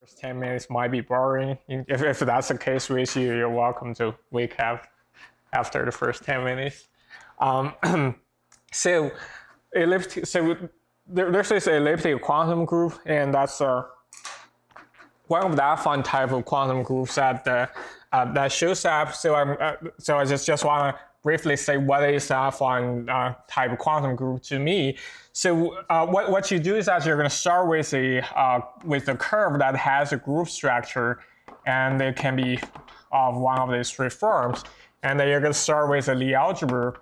First 10 minutes might be boring. If that's the case with you, you're welcome to wake up after the first 10 minutes. Um, so, there's this elliptic quantum group, and that's one of that fun type of quantum groups that shows up. So I just want to briefly say what is that fun type of quantum group to me. So what you do is that you're going to start with a curve that has a group structure, and it can be of one of these three forms. And then you're going to start with a Lie algebra.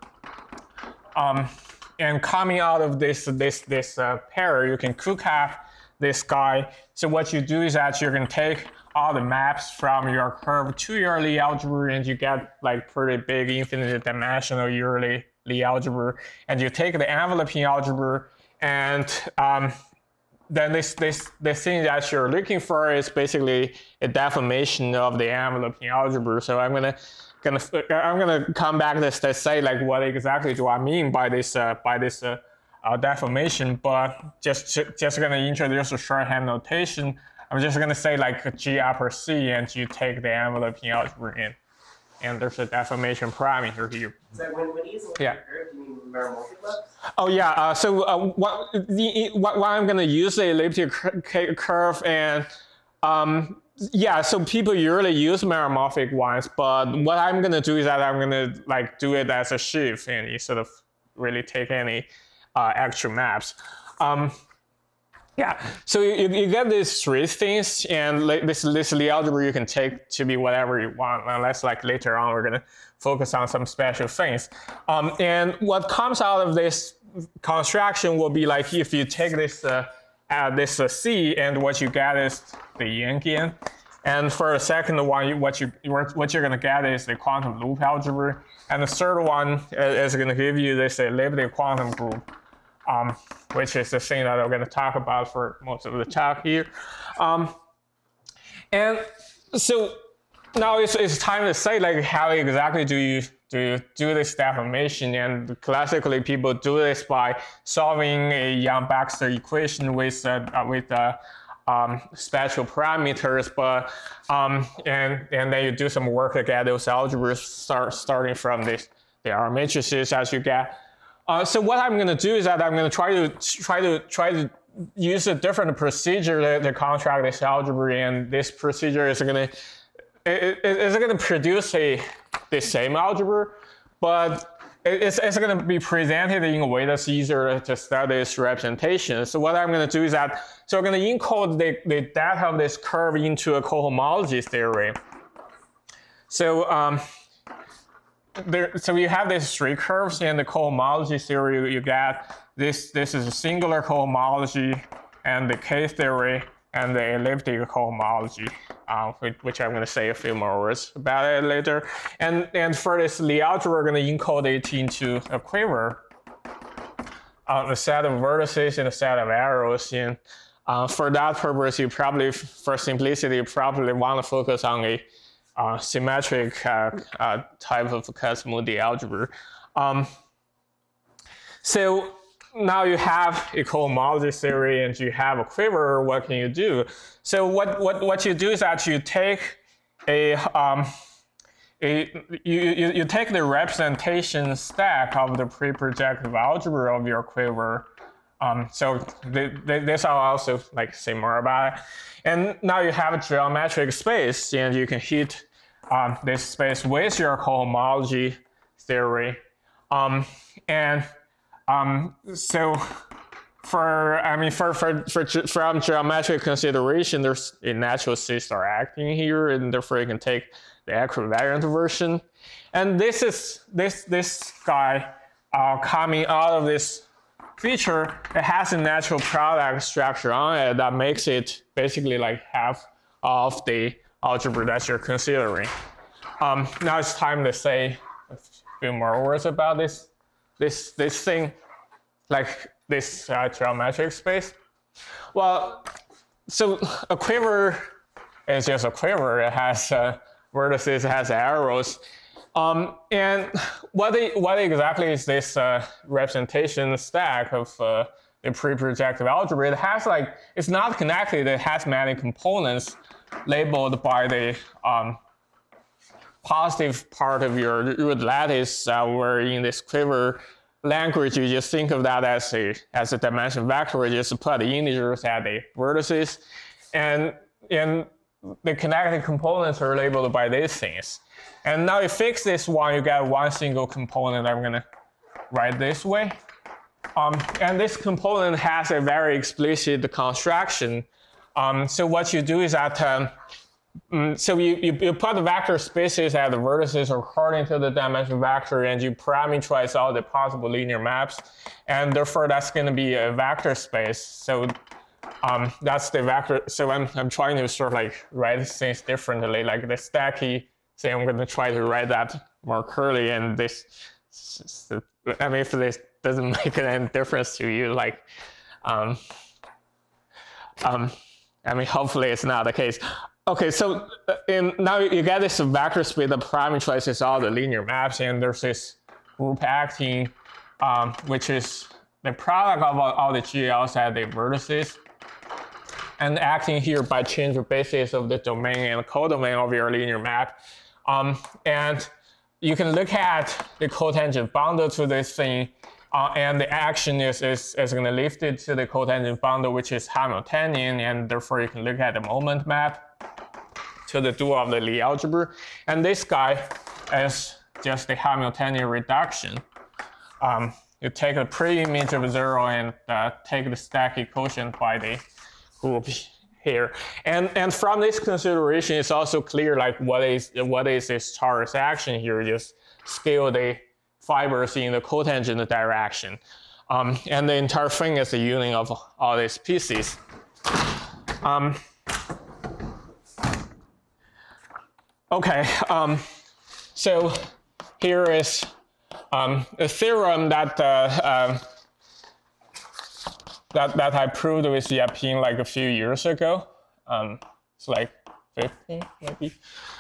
And coming out of this pair, you can cook-up this guy. So what you do is that you're going to take all the maps from your curve to your Lie algebra, and you get like pretty big infinite dimensional Lie algebra. And you take the enveloping algebra, and then this thing that you're looking for is basically a deformation of the enveloping algebra. So I'm gonna come back to say like what exactly do I mean by this deformation, but just gonna introduce a shorthand notation. I'm just gonna say like G upper C, and you take the enveloping algebra in, and there's a deformation parameter here. So when you use the curve, do you mean meromorphic maps? Oh yeah. What I'm gonna use the elliptic curve, and yeah, so people usually use meromorphic ones, but what I'm gonna do is that I'm gonna like do it as a sheaf, and instead of really take any actual maps. Yeah, so you get these three things, and this Lie algebra you can take to be whatever you want, unless like later on we're gonna focus on some special things. And what comes out of this construction will be like if you take this C, and what you get is the Yankean. And for the second one, what you're gonna get is the quantum loop algebra, and the third one is gonna give you this elliptic quantum group. Which is the thing that I'm going to talk about for most of the talk here. And so now it's time to say like how exactly do you do this deformation? And classically people do this by solving a Yang-Baxter equation with special parameters, but and then you do some work to get those algebras starting from the R matrices as you get. So what I'm going to do is that I'm going to try to use a different procedure to construct this algebra, and this procedure is going to produce the same algebra, but it's going to be presented in a way that's easier to study this representation. So what I'm going to do is that I'm going to encode the data of this curve into a cohomology theory. So you have these three curves, and the cohomology theory you get this is a singular cohomology, and the K-theory, and the elliptic cohomology, which I'm going to say a few more words about it later. And for this Lie algebra, we're going to encode it into a quiver, a set of vertices and a set of arrows. And for that purpose, you probably, for simplicity, you probably want to focus on a symmetric type of Kac-Moody algebra. So now you have a cohomology theory and you have a quiver. What can you do? So what you do is that you take you take the representation stack of the pre-projective algebra of your quiver. So this I'll also like say more about it. And now you have a geometric space, and you can hit this space with your cohomology theory. So from geometric consideration, there's a natural C-star acting here, and therefore you can take the equivariant version. And this guy coming out of this feature, it has a natural product structure on it that makes it basically like half of the algebra that you're considering. Now it's time to say a few more words about this thing, like this geometric space. Well, so a quiver is just a quiver. It has vertices, it has arrows. And what exactly is this representation stack of the pre-projective algebra. It has like, it's not connected, it has many components labeled by the positive part of your root lattice, where in this Quiver language, you just think of that as a dimension vector. You just put integers at the vertices. And the connected components are labeled by these things. And now you fix this one, you get one single component. I'm going to write this way. And this component has a very explicit construction. So what you do is that, so you put the vector spaces at the vertices according to the dimension vector, and you parameterize all the possible linear maps. And therefore, that's going to be a vector space. So that's the vector. So I'm trying to sort of like write things differently. Like the stacky thing, I'm going to try to write that more curly. And this, I mean, if this doesn't make any difference to you, like, I mean, hopefully it's not the case. Okay, so now you get this vector space that parameterizes all the linear maps, and there's this group acting, which is the product of all the GLs at the vertices, and acting here by change of basis of the domain and codomain of your linear map. And you can look at the cotangent bundle to this thing, and the action is going to lift it to the cotangent bundle, which is Hamiltonian, and therefore you can look at the moment map to the dual of the Lie algebra. And this guy is just the Hamiltonian reduction. You take the pre-image of 0 and take the static quotient by the group here. And from this consideration, it's also clear like what is this torus action here. Just scale the fibers in the cotangent direction. And the entire thing is the union of all these pieces. Okay, so here is a theorem that that I proved with Yapin like a few years ago. It's like 15 maybe.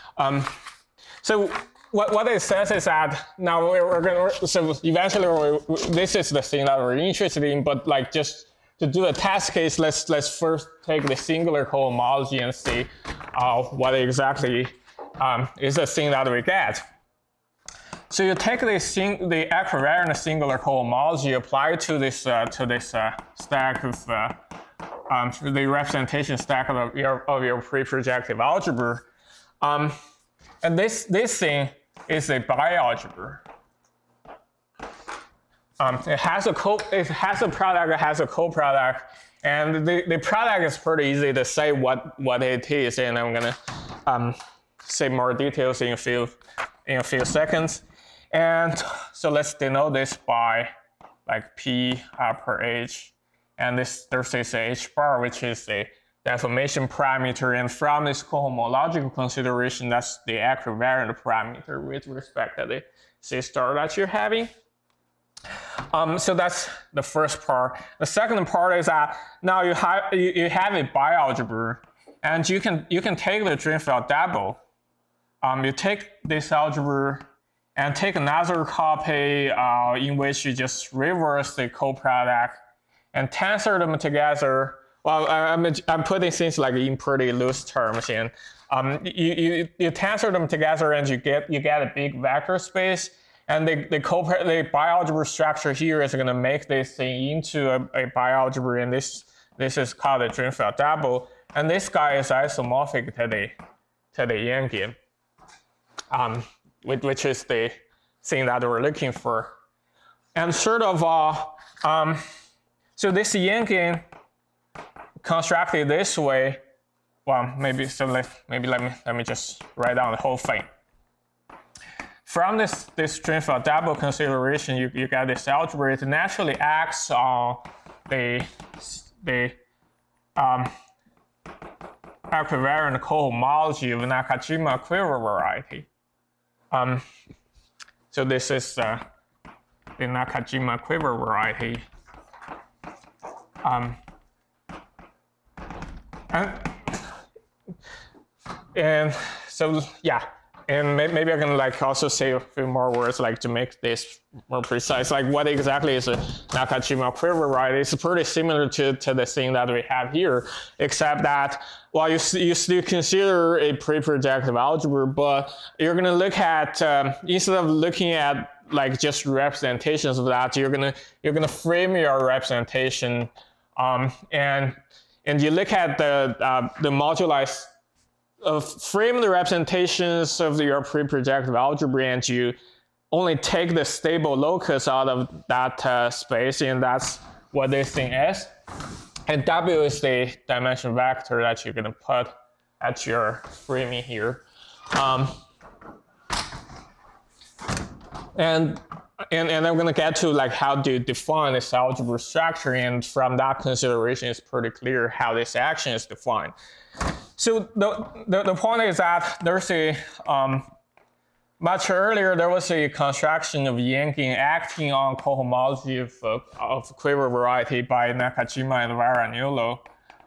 So what it says is that now we're going to, so eventually this is the thing that we're interested in, but like just to do a test case, let's first take the singular cohomology and see what exactly is the thing that we get. So you take the equivariant singular cohomology, apply to this stack of the representation stack of your pre-projective algebra, and this thing is a bialgebra. It has a product, it has a coproduct, and the product is pretty easy to say what it is, and I'm gonna say more details in a few seconds. And so let's denote this by like P per H, and there's this H bar, which is the deformation parameter, and from this cohomological consideration, that's the equivariant parameter with respect to the C star that you're having. So that's the first part. The second part is that now you have a bialgebra, and you can take the Drinfeld double. You take this algebra and take another copy in which you just reverse the coproduct and tensor them together. Well, I'm putting things like in pretty loose terms, and you tensor them together and you get a big vector space, and the bialgebra structure here is going to make this thing into a bialgebra, and this is called the Drinfeld double, and this guy is isomorphic to the Yangian. Which is the thing that we're looking for. And third of all, so this Yangian constructed this way, well, let me just write down the whole thing. From this Drinfeld double consideration, you get this algebra. It naturally acts on the equivariant cohomology of Nakajima quiver variety. So this is the Nakajima quiver variety. And so yeah, and maybe I can like also say a few more words like to make this more precise. Like what exactly is a Nakajima quiver, right? It's pretty similar to the thing that we have here, except that well, you still consider a pre-projective algebra, but you're gonna look at instead of looking at like just representations of that, you're gonna frame your representation, and you look at the moduli. Frame the representations of your pre-projective algebra, and you only take the stable locus out of that space, and that's what this thing is. And W is the dimension vector that you're going to put at your framing here. And I'm going to get to like how to define this algebra structure, and from that consideration, it's pretty clear how this action is defined. So the point is that there's a much earlier there was a construction of yanking acting on cohomology of quiver variety by Nakajima and Varaniolo.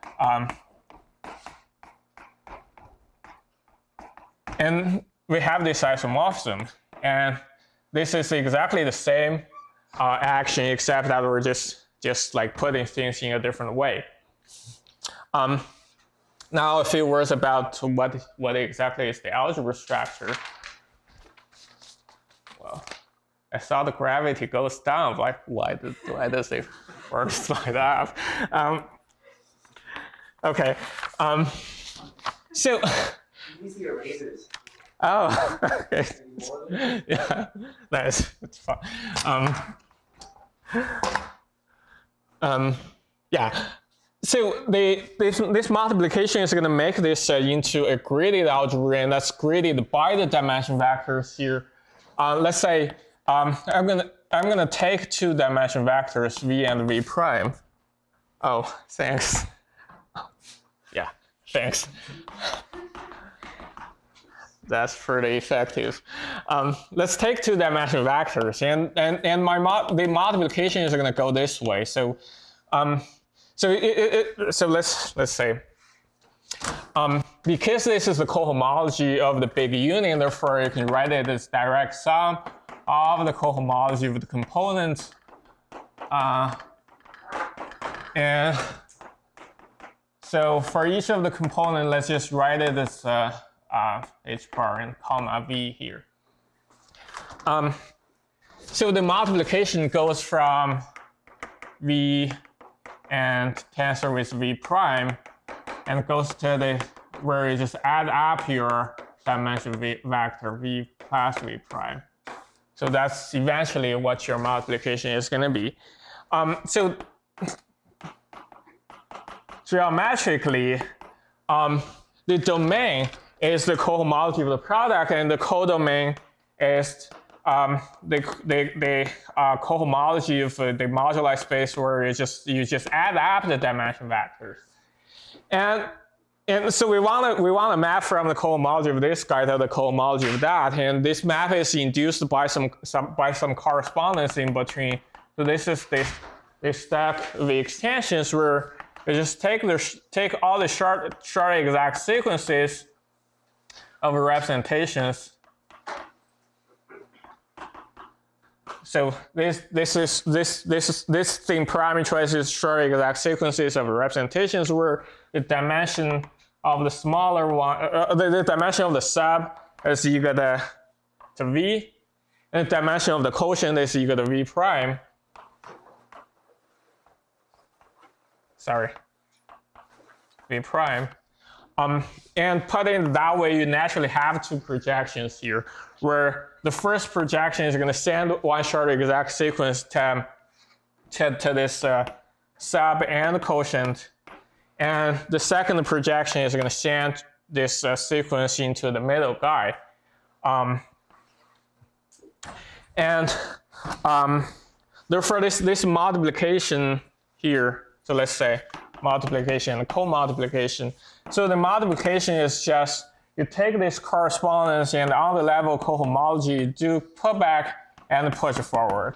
And we have this isomorphism, and this is exactly the same action, except that we're just like putting things in a different way. Now a few words about what exactly is the algebra structure. Well, I saw the gravity goes down. Like, why does it work like that? Okay. So. Use the erasers. Oh, okay. Yeah, nice. It's fun. Yeah. So this multiplication is going to make this into a graded algebra, and that's graded by the dimension vectors here. Let's say I'm gonna take two dimension vectors v and v prime. Oh, thanks. Yeah, thanks. That's pretty effective. Let's take two dimension vectors, and the multiplication is going to go this way. So. So let's say, because this is the cohomology of the big union, therefore you can write it as direct sum of the cohomology of the components, and so for each of the component, let's just write it as h bar and comma v here. So the multiplication goes from v and tensor with v prime, and it goes to where you just add up your dimension vector v plus v prime. So that's eventually what your multiplication is going to be. So geometrically, the domain is the cohomology of the product, and the codomain is the cohomology of the moduli space, where you just add up the dimension vectors, and so we want to map from the cohomology of this guy to the cohomology of that, and this map is induced by some correspondence in between. So this is this stack of extensions where you just take all the short exact sequences of representations. So this thing parameterizes short exact sequences of representations where the dimension of the smaller one, the dimension of the sub is equal to v, and the dimension of the quotient is equal to v prime. Sorry, v prime. And put in that way, you naturally have two projections here, where the first projection is going to send one short exact sequence to this sub and quotient, and the second projection is going to send this sequence into the middle guy. Therefore, this multiplication here, so let's say multiplication and co-multiplication. So the multiplication is just, you take this correspondence and on the level of cohomology, do put back and push forward.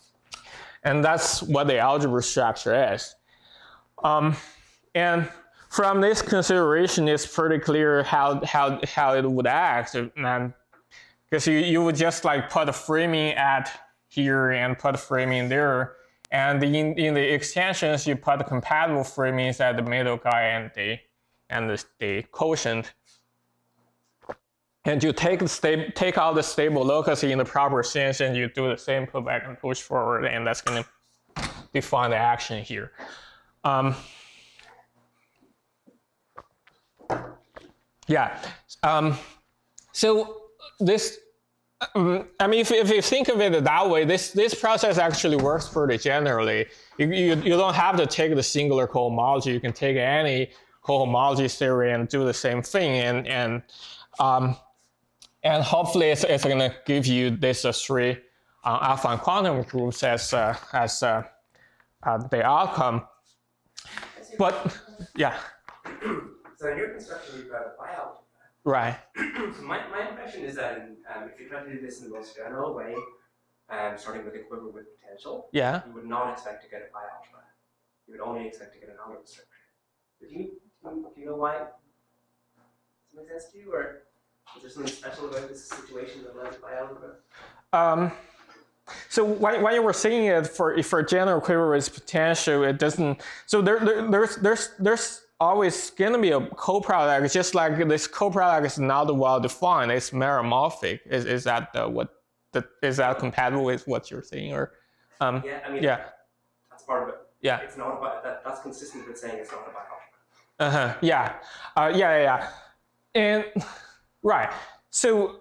And that's what the algebra structure is. And from this consideration, it's pretty clear how it would act, because you would just like put a framing at here and put a framing there, and in the extensions you put the compatible framings at the middle guy and the quotient, and you take out the stable locus in the proper sense, and you do the same put back and push forward, and that's going to define the action here. Yeah. So this, I mean, if you think of it that way, this process actually works pretty generally. You don't have to take the singular cohomology. You can take any cohomology theory and do the same thing, and hopefully it's going to give you this three alpha and quantum groups as the outcome. But yeah. So in your construction, you've got a bialgebra. Right. So my impression is that if you try to do this in the most general way, starting with a quiver with potential, yeah, you would not expect to get a bialgebra. You would only expect to get an algebra structure. Do you know why? Does it make sense to you, or is there something special about this situation that led to bialgebra? So when you were saying it for general quiver with potential, it doesn't. So there's always going to be a coproduct. Just like this coproduct is not well defined. It's meromorphic. Is that is that compatible with what you're saying, or? Yeah, I mean, yeah, that's part of it. Yeah, it's not about that's consistent with saying it's not a bialgebra. Yeah. And right. So.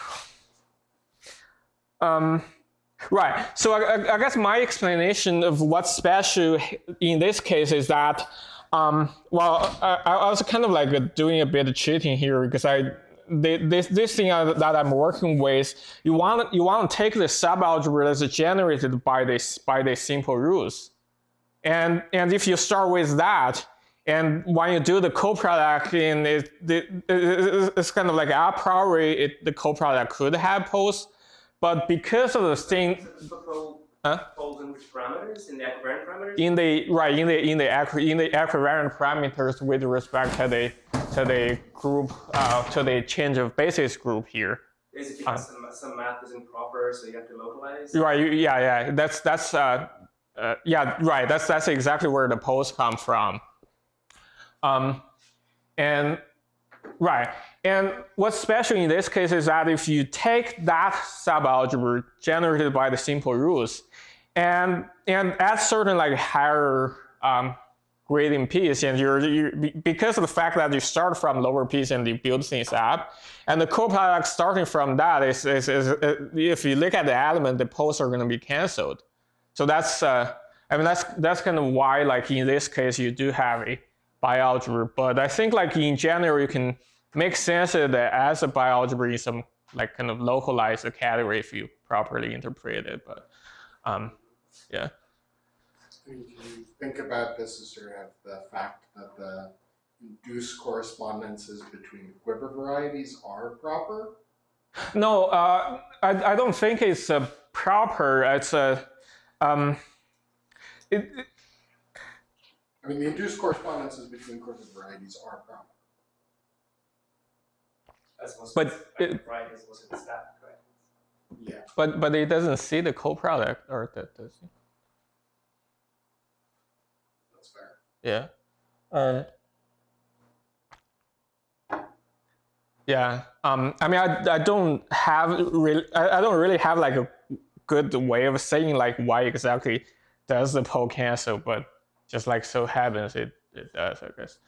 Right. So I guess my explanation of what's special in this case is that, I was kind of like doing a bit of cheating here, because this thing that I'm working with, you want to take the subalgebra that's generated by the simple rules, and if you start with that, and when you do the coproduct, it's kind of like a priori the coproduct could have poles. But because of the thing, folds in which parameters? In the equivariant parameters? In the equivariant parameters with respect to the group to the change of basis group here. Is it because some math is improper, so you have to localize? Right. Yeah. That's right. That's exactly where the poles come from. And right. And what's special in this case is that if you take that subalgebra generated by the simple rules and add certain like higher grading piece, and you're because of the fact that you start from lower piece and you build things up, and the coproduct starting from that is if you look at the element, the poles are going to be canceled. So that's that's kind of why, like in this case, you do have a bialgebra. But I think like in general, you can make sense of that as a bialgebra in some like kind of localized category if you properly interpret it. But yeah. I mean, can you think about this as sort of the fact that the induced correspondences between quiver varieties are proper? No, I don't think it's proper. It's a I mean, the induced correspondences between quiver varieties are proper. But it doesn't see the coproduct, or does it? That's fair. Yeah. Yeah. I mean, I don't really have like a good way of saying like why exactly does the pole cancel, but just like so happens it does, I guess.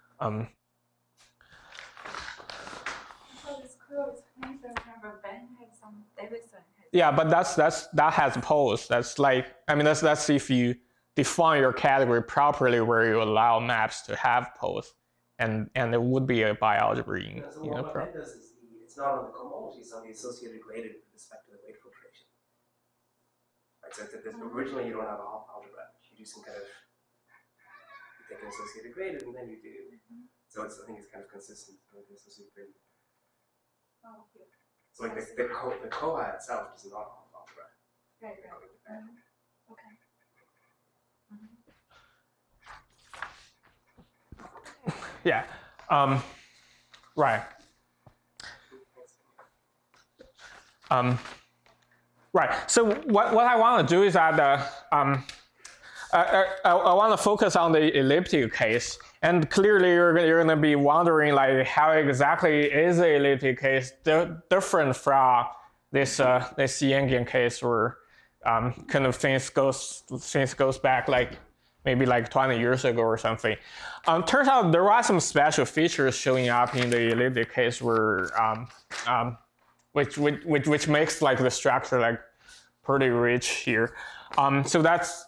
Yeah, but that has poles. That's like, I mean, that's if you define your category properly, where you allow maps to have poles, and it would be a bialgebra in what that does is it's not on the cohomology, it's on the associated graded with respect to the weight filtration. Right, so originally you don't have a algebra. You do some kind of, you take an associated graded, and then you do. So I think it's kind of consistent with the associated graded. Oh, okay. So like the COA itself does not have algebra. Right. Okay. Yeah. Right. Right. So what I want to do is that I want to focus on the elliptic case, and clearly you're going to be wondering like how exactly is the elliptic case different from this Yangian case where kind of things goes back like maybe like 20 years ago or something. Turns out there are some special features showing up in the elliptic case where which makes like the structure like pretty rich here. So that's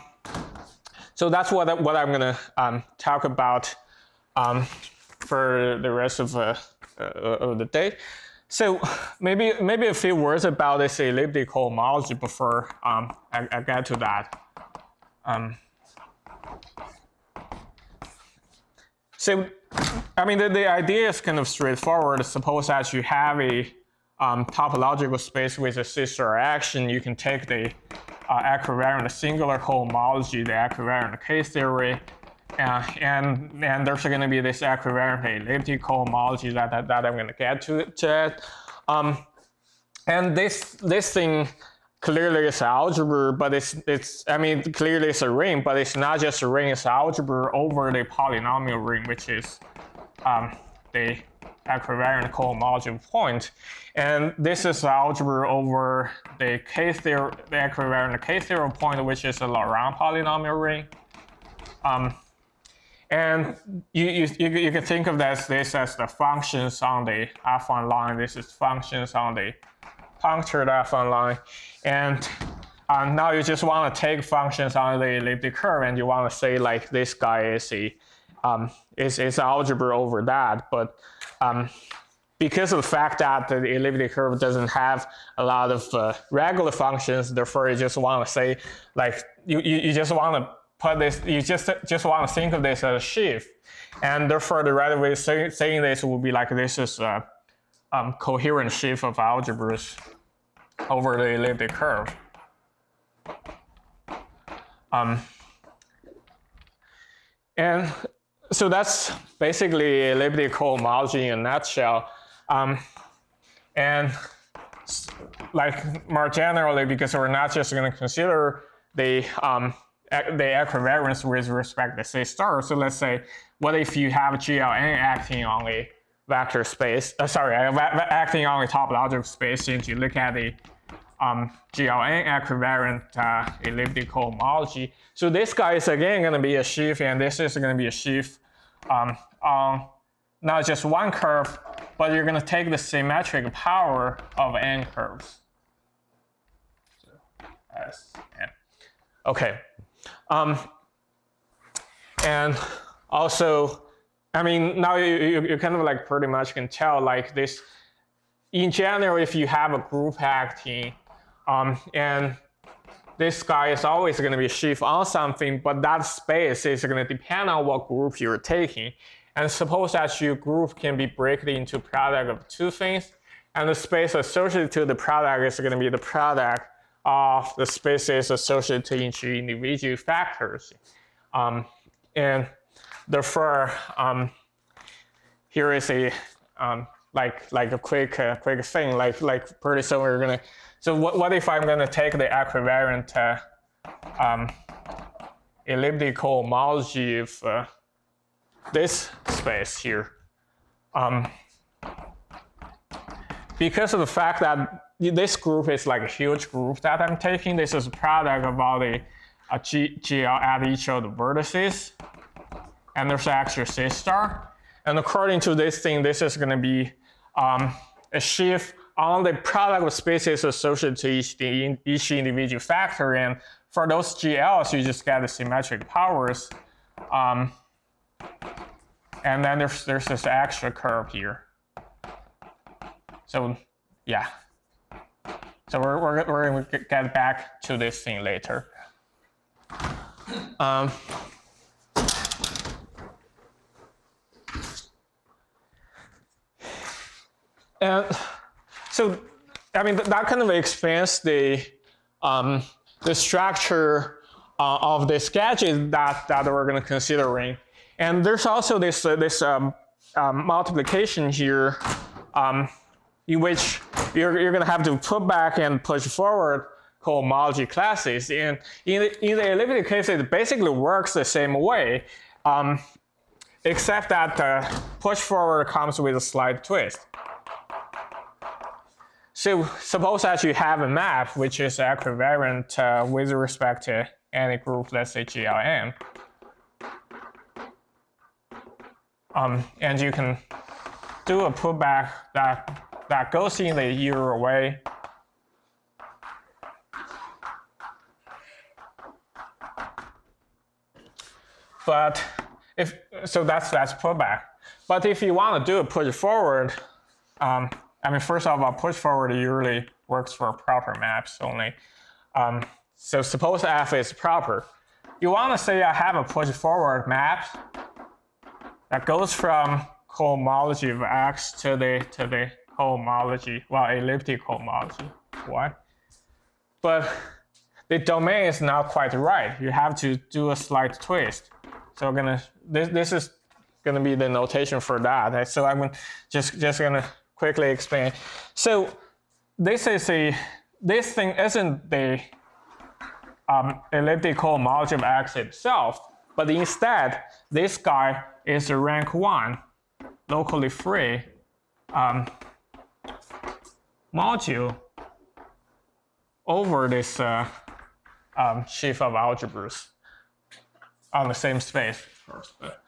what I'm gonna talk about for the rest of the day. So maybe a few words about this elliptical homology before I get to that. So I mean the idea is kind of straightforward. Suppose that you have a topological space with a sister action, you can take the equivariant singular homology, the equivariant case theory, and there's going to be this equivariant elliptical homology that I'm going to get to it. And this thing clearly is algebra, but it's I mean clearly it's a ring, but it's not just a ring. It's algebra over the polynomial ring, which is the equivariant cohomology point, and this is algebra over the K-theory, the equivariant K-theory point, which is a Laurent polynomial ring. And you can think of this as the functions on the F1 line. This is functions on the punctured F1 line, and now you just want to take functions on the elliptic curve, and you want to say like this guy is is algebra over that, but because of the fact that the elliptic curve doesn't have a lot of regular functions, therefore you just want to say like you just want to put this, you just want to think of this as a sheaf, and therefore the right way of saying this will be like this is a coherent sheaf of algebras over the elliptic curve. And so that's basically elliptical homology in a nutshell. And like more generally, because we're not just going to consider the equivariance with respect to C star. So let's say, what if you have GLN acting on a vector space? Acting on a topological space, since you look at the GLN equivariant elliptical homology. So this guy is again going to be a sheaf, and this is going to be a sheaf on not just one curve, but you're going to take the symmetric power of n curves. So, S n. Okay. And also, I mean, now you kind of like pretty much can tell like this. In general, if you have a group acting, and this guy is always going to be a sheaf on something, but that space is going to depend on what group you're taking. And suppose that your group can be broken into product of two things, and the space associated to the product is going to be the product of the spaces associated to each individual factors. And therefore, here is a like a quick thing, like pretty soon we're gonna. So what if I'm gonna take the equivariant elliptical homology of this space here? Because of the fact that this group is like a huge group that I'm taking, this is a product of all the GL at each of the vertices, and there's actually C star. And according to this thing, this is going to be a sheaf on the product of spaces associated to each individual factor. And for those GLs, you just get the symmetric powers. And then there's this extra curve here. So yeah. So we're going to get back to this thing later. And so, I mean, that kind of explains the structure of this gadget that we're going to considering. And there's also this multiplication here, in which you're going to have to put back and push forward cohomology classes. And in the elliptic case, it basically works the same way, except that push forward comes with a slight twist. So suppose that you have a map which is equivariant with respect to any group, let's say GLM. And you can do a putback that goes in the Euro way. But so that's putback. But if you want to do a push forward, I mean, first of all, push forward usually works for proper maps only. So suppose F is proper. You want to say I have a push forward map that goes from cohomology of X to the cohomology, well, elliptic cohomology, Y. But the domain is not quite right. You have to do a slight twist. So this is gonna be the notation for that. So I'm just gonna quickly explain. So this thing isn't the elliptic cohomology of X itself, but instead this guy is a rank 1 locally free module over this sheaf of algebras on the same space, of course. But,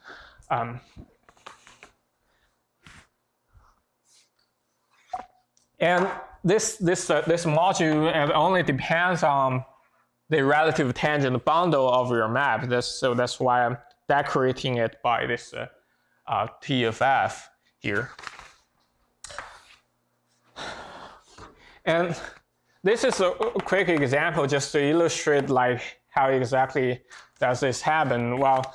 and this module only depends on the relative tangent bundle of your map. So that's why I'm decorating it by this T of F here. And this is a quick example just to illustrate like how exactly does this happen. Well,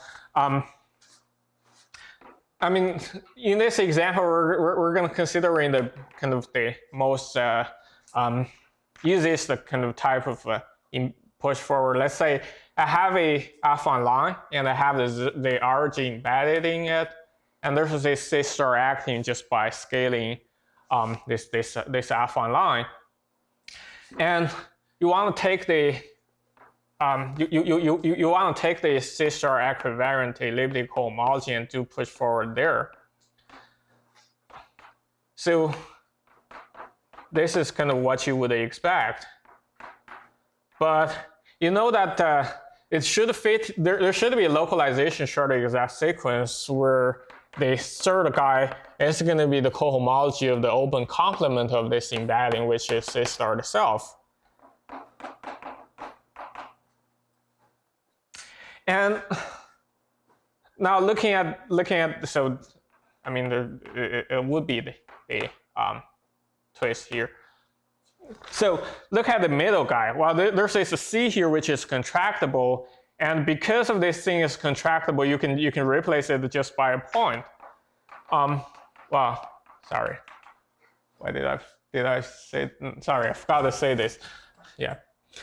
I mean, in this example, we're going to consider in the kind of the most easiest kind of type of push forward. Let's say I have a F1 line and I have the origin embedded in it, and there's this C star acting just by scaling this F1 line, and you want to take the you want to take the C star equivariant elliptic cohomology and do push forward there. So this is kind of what you would expect. But you know that it should fit, there should be a localization short exact sequence where the third guy is going to be the cohomology of the open complement of this embedding, which is C star itself. And now looking at so I mean it would be the twist here. So look at the middle guy. Well, there's this C here which is contractible, and because of this thing is contractible, you can replace it just by a point. Well, sorry. Why did I say? Sorry, I forgot to say this. Yeah.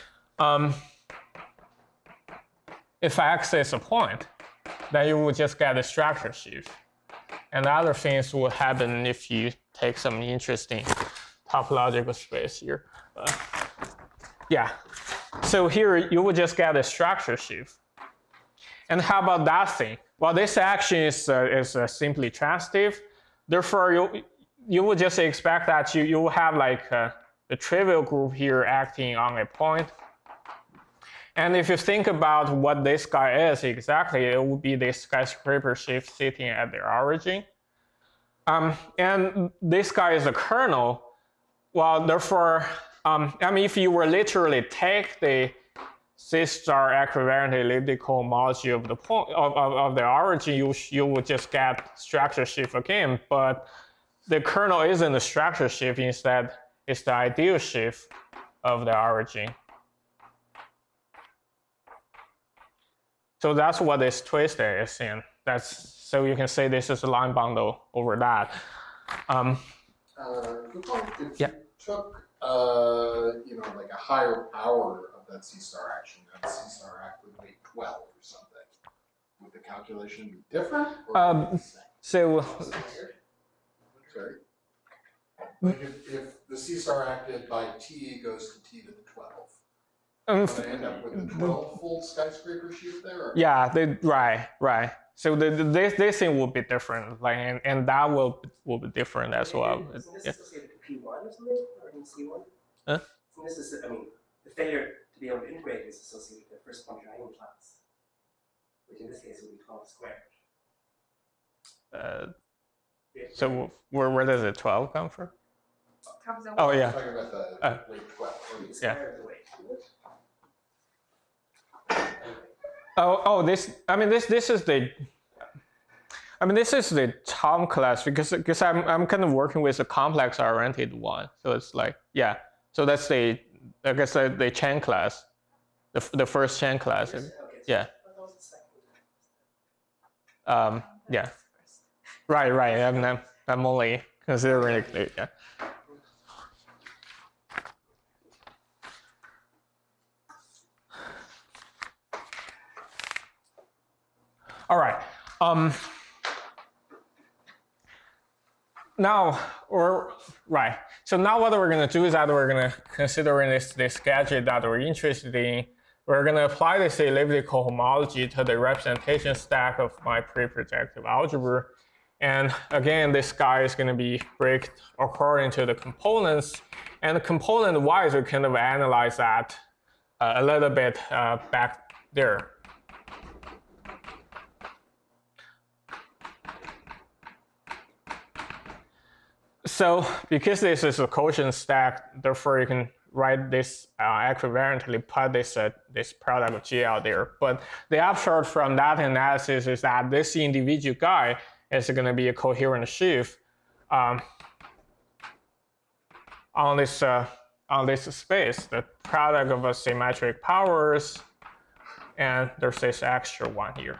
If X is a point, then you will just get a structure sheaf. And other things will happen if you take some interesting topological space here. Yeah, so here you will just get a structure sheaf. And how about that thing? Well, this action is simply transitive. Therefore, you will just expect that you will have like the trivial group here acting on a point. And if you think about what this guy is exactly, it would be this skyscraper sheaf sitting at the origin. And this guy is a kernel. Well, therefore, I mean, if you were literally take the C star equivariant elliptic cohomology of the point of the origin, you would just get structure sheaf again. But the kernel isn't the structure sheaf. Instead, it's the ideal sheaf of the origin. So that's what this twist is, and so you can say this is a line bundle over that. If you took like a higher power of that C star action, that C star act would weight 12 or something. would the calculation be different? Or Um, the same? So Sorry. Like if the C star acted by T goes to T to the 12, would I end up with a 12-fold skyscraper sheaf there? Or? yeah, right. So this thing will be different, like and that will be different as well. Isn't this Yeah. associated to P1 or something, or in C1? Huh? Isn't this, I mean, the failure to be able to integrate is associated with the first quantum eigenklasse, which in this case would be 12 squared. So where does the 12 come from? Comes in Oh I'm yeah. talking about the late 12. The Yeah. square of the weight. This is the. This is the Tom class because I'm kind of working with a complex oriented one, so it's like yeah. So that's the the Chen class, the first Chen class. Okay, so Yeah. what was the second? Yeah. Right. I'm only considering it. Yeah. All right. So now what we're going to do is that we're going to consider this gadget that we're interested in. We're going to apply this elliptical homology to the representation stack of my pre-projective algebra. And again, this guy is going to be breaked according to the components. And the component-wise, we kind of analyze that a little bit back there. So because this is a quotient stack, therefore you can write this equivalently, put this product of GL there. But the upshot from that analysis is that this individual guy is going to be a coherent sheaf on this space, the product of symmetric powers, and there's this extra one here.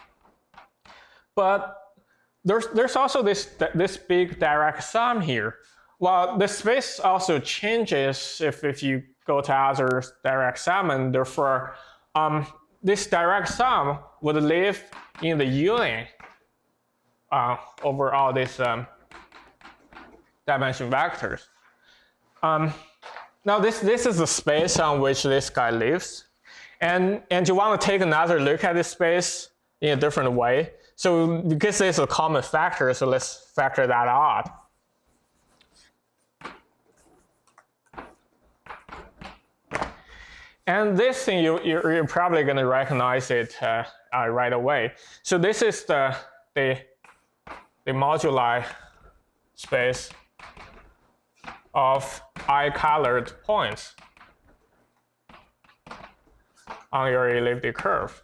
But there's also this big direct sum here. Well, the space also changes if you go to other direct sum, and therefore this direct sum would live in the union over all these dimension vectors. Now this is the space on which this guy lives, and you want to take another look at this space in a different way. So because there's a common factor, so let's factor that out. And this thing, you're probably going to recognize it right away. So this is the moduli space of I-colored points on your elliptic curve.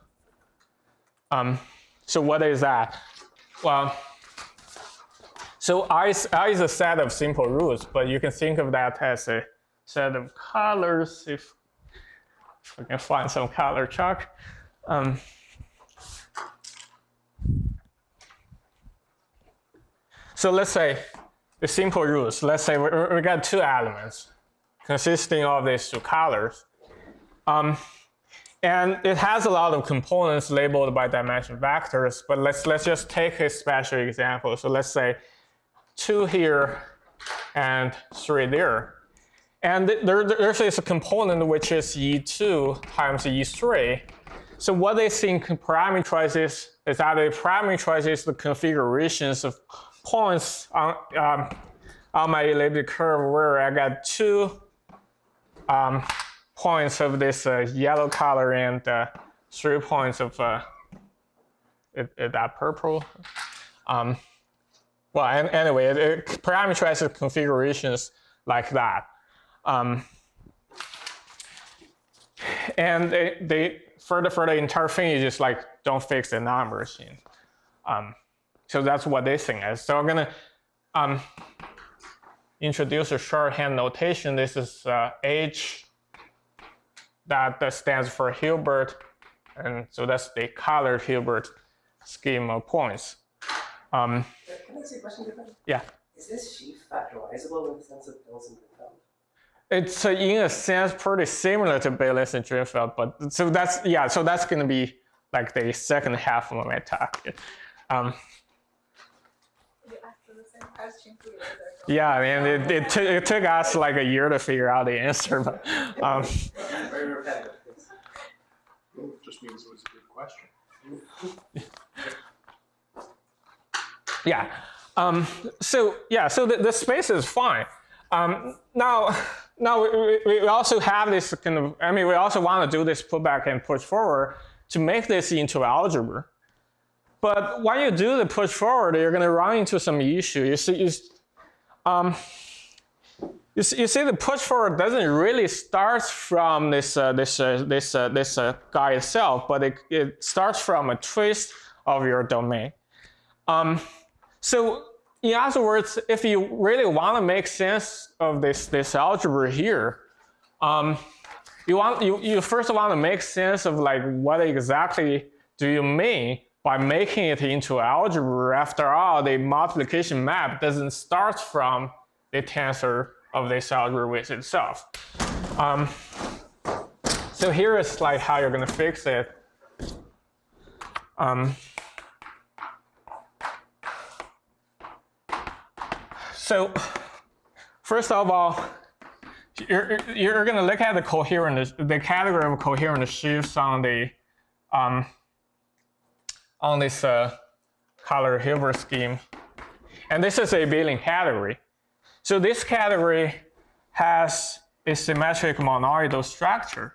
So what is that? Well, so I is a set of simple roots, but you can think of that as a set of colors if we can find some color chalk. So let's say the simple roots. Let's say we got two elements consisting of these two colors. And it has a lot of components labeled by dimension vectors, but let's just take a special example. So let's say 2 here and 3 there. And there's a component which is E2 times E3. So what they think parameterizes is that it parameterizes the configurations of points on my elliptic curve where I got 2 points of this yellow color and 3 points of that purple. Well, anyway, it parameterizes configurations like that. And they further the entire thing is just like don't fix the numbers in. So that's what this thing is. So I'm gonna introduce a shorthand notation. This is H. That stands for Hilbert, and so that's the colored Hilbert scheme of points. Can I ask you a question different? Yeah. Is this sheaf factorizable in the sense of Bills and Drinfeld? It's in a sense pretty similar to Bayes and Drinfeld, but so that's going to be like the second half of my talk. You asked the same question 2 years ago. Yeah, and it took us like a year to figure out the answer, but Very repetitive. Well, it just means it was a good question. yeah. So the space is fine. Now we also have this kind of, I mean, we also want to do this putback and push forward to make this into algebra. But when you do the push forward, you're going to run into some issue. You see the push forward doesn't really start from this guy itself, but it starts from a twist of your domain. So in other words, if you really want to make sense of this algebra here, you first want to make sense of like what exactly do you mean by making it into algebra. After all, the multiplication map doesn't start from the tensor of this algebra with itself. So here is like how you're going to fix it. So first of all, you're going to look at the category of coherent sheaves on this color Hilbert scheme, and this is a abelian category. So this category has a symmetric monoidal structure.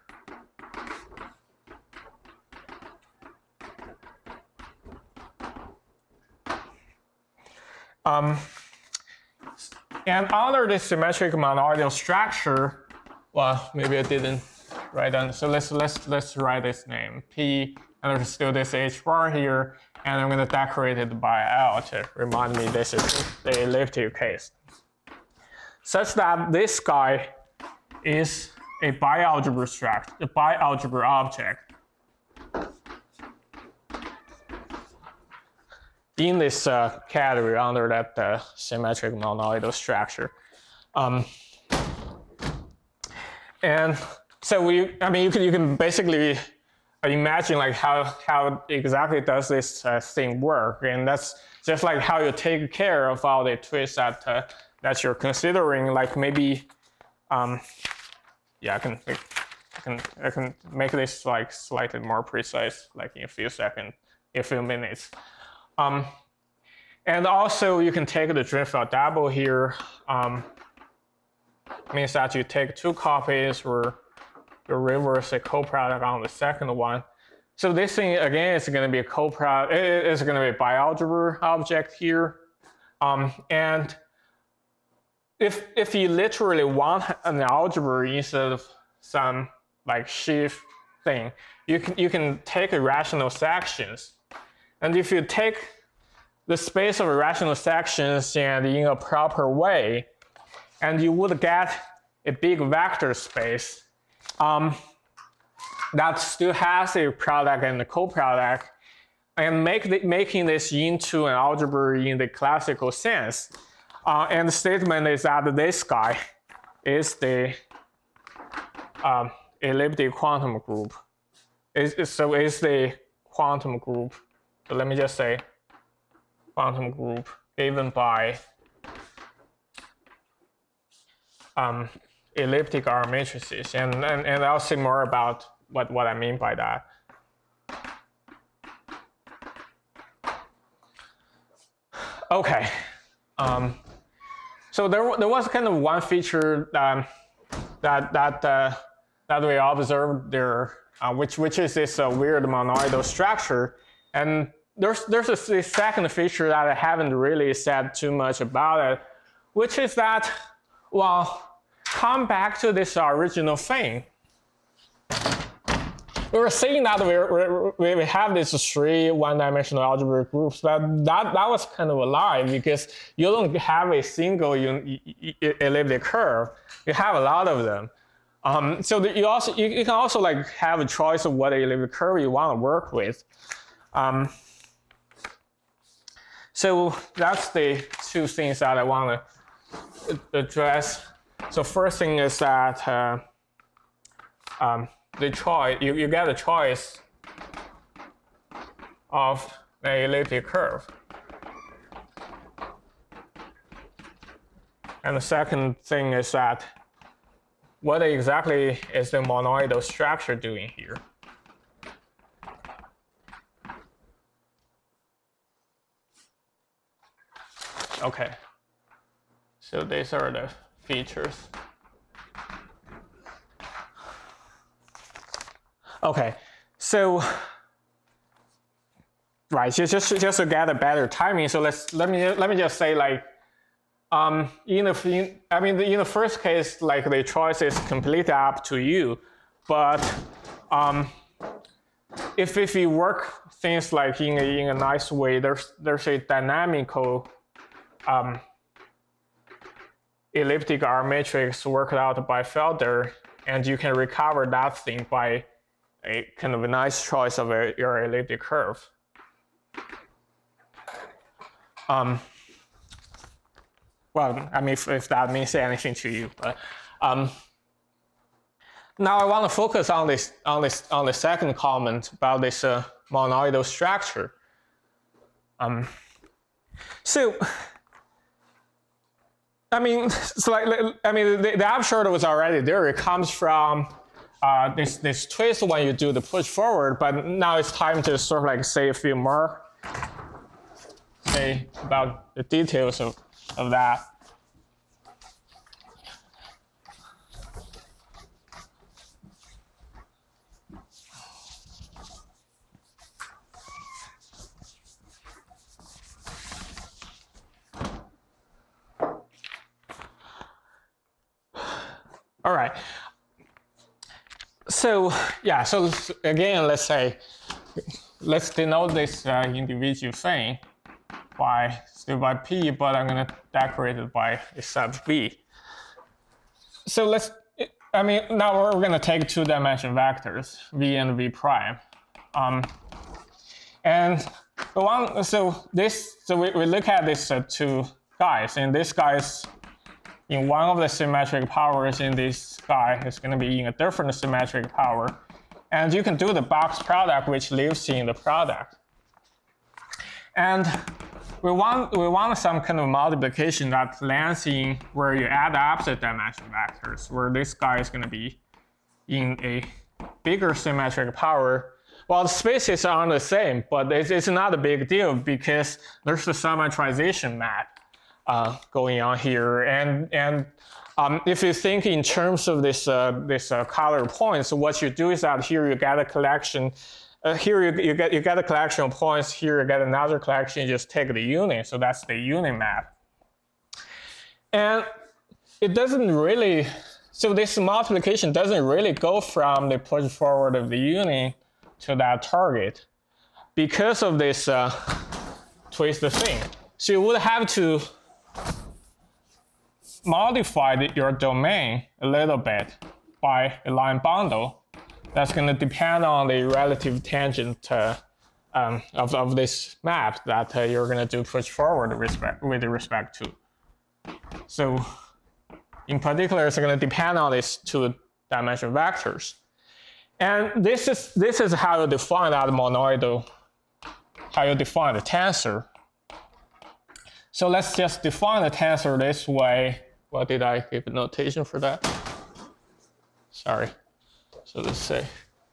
And under this symmetric monoidal structure, well, maybe I didn't write down. So let's write this name P, and there's still this H bar here, and I'm going to decorate it by L to remind me this is the elliptic case, such that this guy is a bialgebra structure, a bialgebra object in this category under that symmetric monoidal structure. And so you can basically imagine like how exactly does this thing work, and that's just like how you take care of all the twists that you're considering. Like maybe, yeah, I can make this like slightly more precise, like in a few minutes. And also you can take the Drinfeld double here. Means that you take 2 copies or you reverse a coproduct on the second one. So this thing again is going to be a coproduct. It's going to be a bialgebra object here. And if you literally want an algebra instead of some like sheaf thing, you can take irrational sections. And if you take the space of irrational sections and in a proper way, and you would get a big vector space that still has a product and a coproduct, and making this into an algebra in the classical sense. And the statement is that this guy is the elliptic quantum group. So it's the quantum group. So let me just say quantum group given by elliptic R matrices, and I'll say more about what I mean by that. Okay, so there was kind of one feature that we observed there, which is this weird monoidal structure, and there's a second feature that I haven't really said too much about it, which is that, well, come back to this original thing. We were saying that we have these 3 one-dimensional algebraic groups, but that was kind of a lie, because you don't have a single elliptic curve. You have a lot of them. So you can also like have a choice of what elliptic curve you want to work with. So that's the 2 things that I want to address. So first thing is that the choice, you get a choice of the elliptic curve. And the second thing is that what exactly is the monoidal structure doing here? Okay, so these are the features. Okay, so right, just to get a better timing. So let me just say, like, in the first case, like, the choice is completely up to you, but if you work things like in a nice way, there's a dynamical elliptic R matrix worked out by Felder, and you can recover that thing by a kind of a nice choice of your elliptic curve. Well, I mean, if that means anything to you, but now I want to focus on the second comment about this monoidal structure. So, I mean, the upshot was already there. It comes from this twist when you do the push forward, but now it's time to sort of like say a few more, say about the details of that. All right. So yeah, so again, let's denote this individual thing still by P, but I'm gonna decorate it by a sub V. So now we're gonna take two-dimensional vectors, V and V prime. And we look at these two guys, and this guy's in one of the symmetric powers in this guy is going to be in a different symmetric power. And you can do the box product, which lives in the product. And we want some kind of multiplication that lands in where you add opposite dimension vectors, where this guy is going to be in a bigger symmetric power. Well, the spaces aren't the same, but it's not a big deal because there's the symmetrization map going on here, and if you think in terms of this color points, what you do is that here you get a collection. Here you get a collection of points. Here you get another collection. You just take the unit. So that's the unit map, and it doesn't really. So this multiplication doesn't really go from the push forward of the unit to that target because of this twist thing. So you would have to modify your domain a little bit by a line bundle. That's going to depend on the relative tangent of this map that you're going to do push forward with respect to. So in particular, it's going to depend on these two-dimensional vectors. And this is how you define that monoidal, how you define the tensor. So let's just define the tensor this way. What did I give a notation for that? Sorry. So let's say.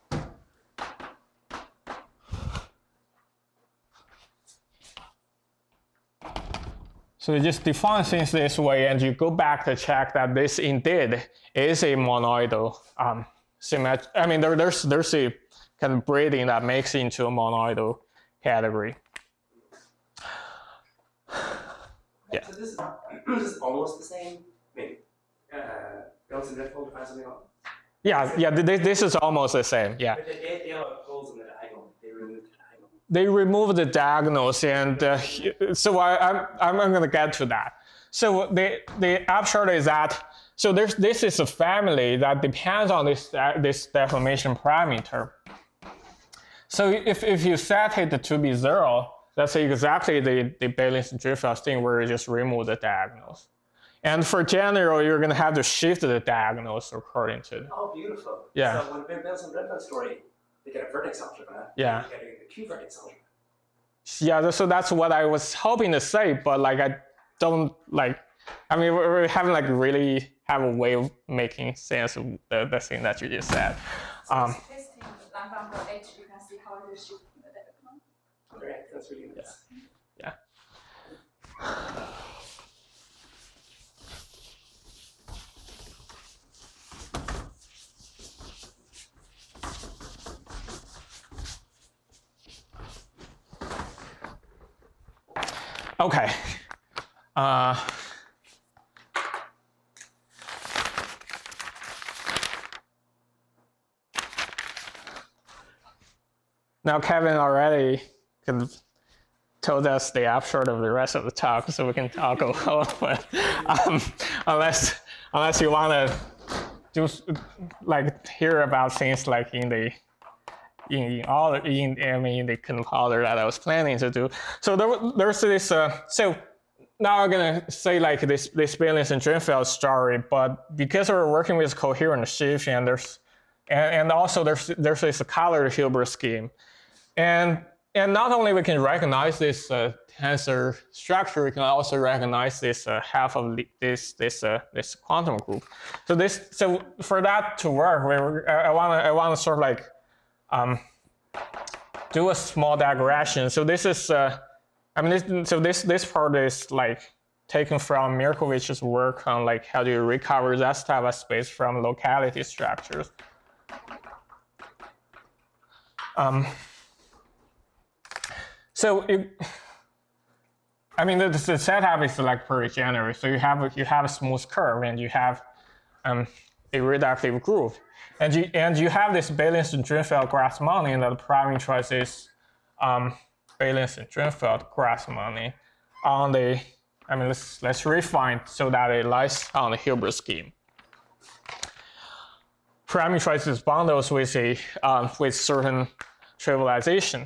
So you just define things this way, and you go back to check that this indeed is a monoidal symmetry. I mean, there's a kind of braiding that makes it into a monoidal category. Yeah. So this is almost the same. Maybe. Relatively difficult to find something else. Yeah. This is almost the same. Yeah. But they have holes in the diagonal. They removed the diagonal. They removed the diagonals, and so I'm going to get to that. So the upshot is that this is a family that depends on this deformation parameter. So if you set it to be 0, that's exactly the Bailen-Dreyfus thing where you just remove the diagonals. And for general, you're going to have to shift the diagonals according to. Oh, beautiful. Yeah. So when Bailen-Dreyfus story, they get a vertex algebra. Yeah. They get a Q vertex algebra. yeah, so that's what I was hoping to say, but like I don't like. I mean, we haven't like really have a way of making sense of the thing that you just said. Testing lambda.h, you can see how it is shifting the diagonal. Right, that's really nice. Yeah. Okay. Now Kevin already kind of told us the upshot of the rest of the talk, so we can talk a little bit. Unless you want to just like hear about things like in the kind of order that I was planning to do. So there's this. So now I'm gonna say like this Bailenson and Drinfeld story, but because we're working with coherent shift and also there's this colored Hilbert scheme, and not only we can recognize this tensor structure, we can also recognize this half of this quantum group. So for that to work, I want to sort of like do a small digression. So this is this part is like taken from Mirkovich's work on like how do you recover Zastava space from locality structures. The setup is like pretty general. So you have a smooth curve and you have a reductive groove, and you have this Bailenson Drinfeld-Grassmann, and the parameterize is Bailenson Drinfeld-Grassmann on the. Let's refine so that it lies on the Hilbert scheme. Parameterizes bundles with with certain trivialization.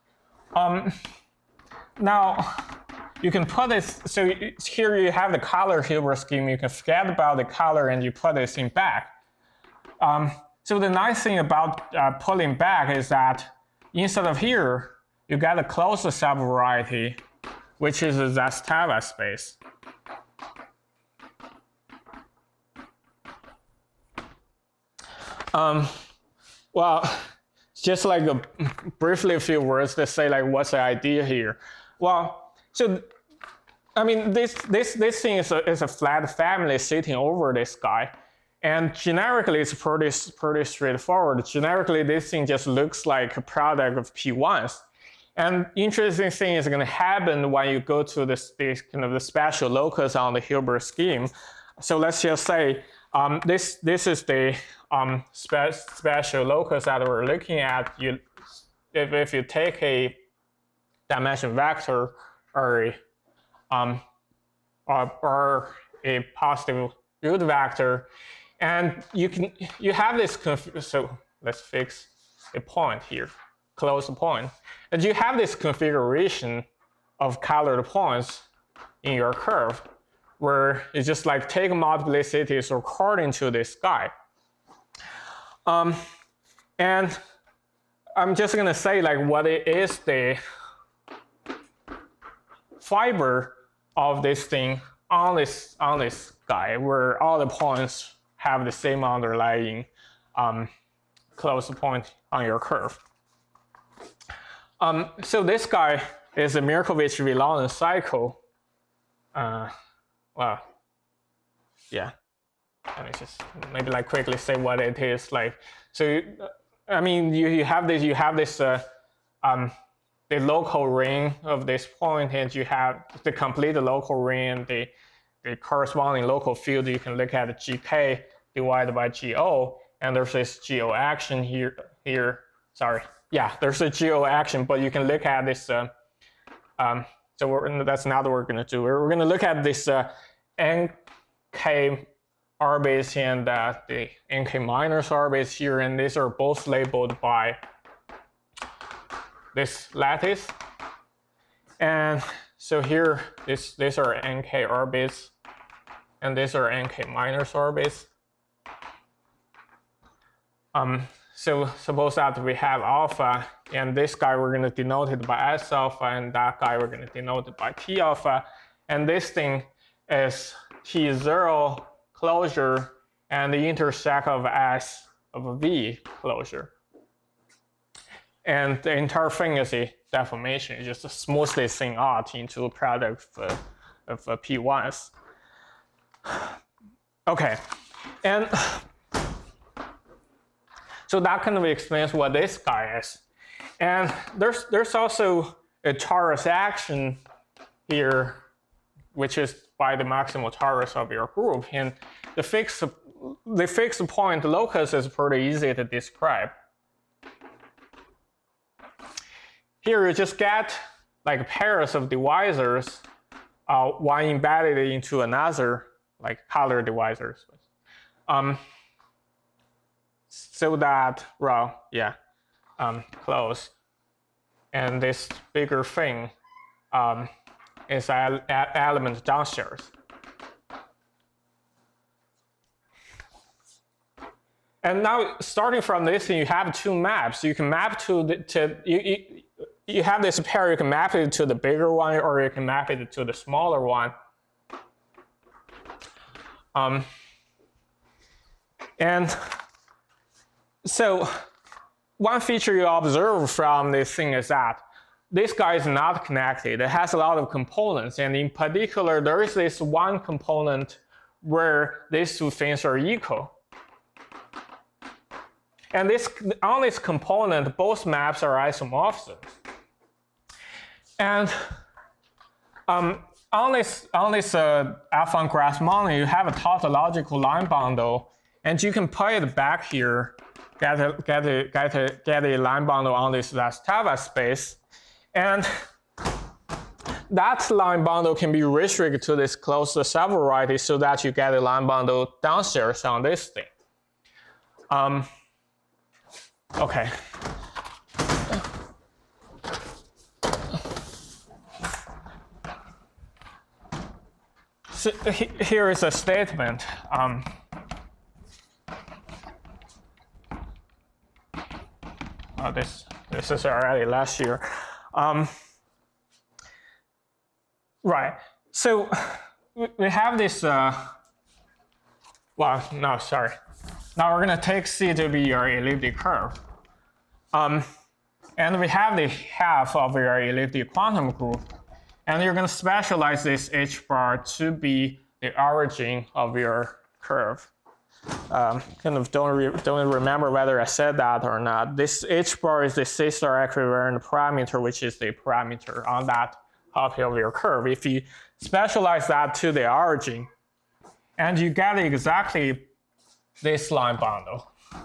Now you can put this. So here you have the color Hilbert scheme. You can forget about the color and you put this in back. So the nice thing about pulling back is that instead of here, you get a closed subvariety, which is a Zastava space. Well, just like briefly a few words to say like what's the idea here. Well, so this thing is a flat family sitting over this guy, and generically it's pretty straightforward. Generically, this thing just looks like a product of P1s. And interesting thing is going to happen when you go to this kind of the special locus on the Hilbert scheme. So let's just say this is the special locus that we're looking at. If you take a dimension vector or a positive root vector, and you have this. So let's fix a point here, close the point, and you have this configuration of colored points in your curve, where you just like take multiplicities according to this guy. And I'm just gonna say like what it is the fiber of this thing on this guy, where all the points have the same underlying close point on your curve. So this guy is a Mirkovich-Villon cycle. Well, yeah. Let me just maybe like quickly say what it is like. So you have this the local ring of this point, and you have the complete local ring, the corresponding local field. You can look at GK divided by GO, and there's this GO action here. Sorry, yeah, there's a GO action, but you can look at this. So that's not what we're going to do. We're going to look at this NK R base and the NK minus R base here, and these are both labeled by this lattice. And so here, these are NK R base, and these are NK minus R base. so suppose that we have alpha, and this guy we're going to denote it by S alpha, and that guy we're going to denote it by T alpha, and this thing is T0 closure and the intersect of S of V closure. And the entire thing is a deformation. You just smooth this thing out into a product of P1s. Okay, and so that kind of explains what this guy is. And there's also a torus action here, which is by the maximal torus of your group. And the fixed point locus is pretty easy to describe. Here you just get like pairs of divisors, one embedded into another, like color divisors. So that, well, yeah, close. And this bigger thing is an element downstairs. And now, starting from this, you have two maps. You can map you have this pair, you can map it to the bigger one, or you can map it to the smaller one. And so one feature you observe from this thing is that this guy is not connected. It has a lot of components, and in particular, there is this one component where these two things are equal. And on this component, both maps are isomorphisms. And on this F1 graph model, you have a tautological line bundle, and you can put it back here, get a line bundle on this Zastava space, and that line bundle can be restricted to this closed subvariety so that you get a line bundle downstairs on this thing. Okay. So here is a statement. This is already last year. Right. So we have this. Well, no, sorry. Now we're going to take C to be your elliptic curve. And we have the half of your elliptic quantum group. And you're going to specialize this H bar to be the origin of your curve. Kind of don't remember whether I said that or not. This H bar is the C star equivariant parameter, which is the parameter on that copy of your curve. If you specialize that to the origin, and you get exactly this line bundle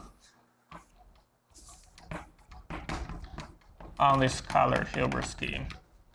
on this colored Hilbert scheme.